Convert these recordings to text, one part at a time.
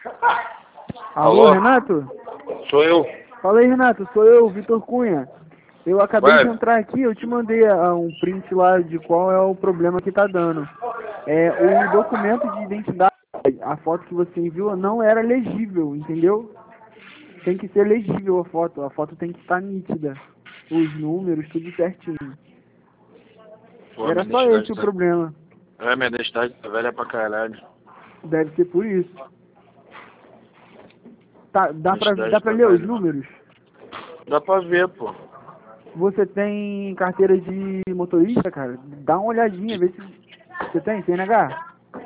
Alô, Alô? Renato? Sou eu. Fala aí, Renato. Sou eu, Vitor Cunha. Eu acabei Ué, de entrar aqui, eu te mandei um print lá de qual é o problema que tá dando. O documento de identidade, a foto que você enviou, não era legível, entendeu? Tem que ser legível a foto tem que estar nítida. Os números, tudo certinho. pô, Era minha só identidade esse o tá... problema. minha identidade tá velha pra caralho. Deve ser por isso. Tá, Minha dá identidade pra tá ler os velha. números? Dá pra ver, pô. Você tem carteira de motorista, cara? Dá uma olhadinha, vê se você tem CNH.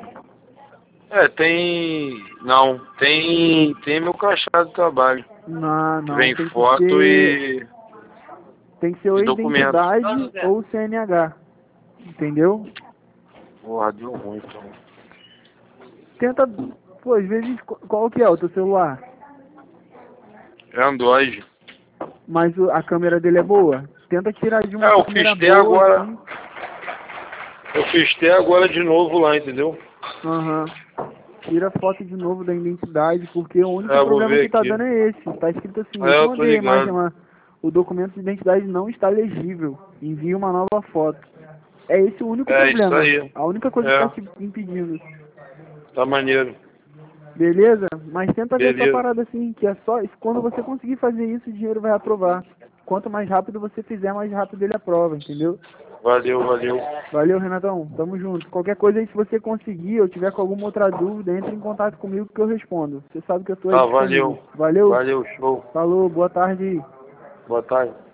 Tem... Não, tem meu crachá do trabalho. Não, Que não, vem foto tem que ser ou e documento. identidade ou CNH, entendeu? Porra, deu ruim, então. Tenta, pô, às vezes, qual que é o teu celular? É Android. Mas a câmera dele é boa? Tenta tirar de uma Eu câmera fiz T boa, agora. assim. Eu fiz T agora de novo lá, entendeu? Aham. Tira foto de novo da identidade, porque o único Eu vou problema ver que tá aqui. dando é esse. Tá escrito assim, eu te Eu tô mandei a imagem ligado. lá. O documento de identidade não está legível. Envie uma nova foto. É esse o único É isso problema. aí. A única coisa que tá É, te impedindo. tá maneiro. Beleza? Mas tenta ver essa Beleza. parada assim, que é só. Quando você conseguir fazer isso, o dinheiro vai aprovar. Quanto mais rápido você fizer, mais rápido ele aprova, entendeu? Valeu, valeu. Valeu, Renatão. Tamo junto. Qualquer coisa aí, se você conseguir ou tiver com alguma outra dúvida, entre em contato comigo que eu respondo. Você sabe que eu tô aí Tá, disponível. valeu. Valeu. Valeu, show. Falou, boa tarde aí. Boa tarde.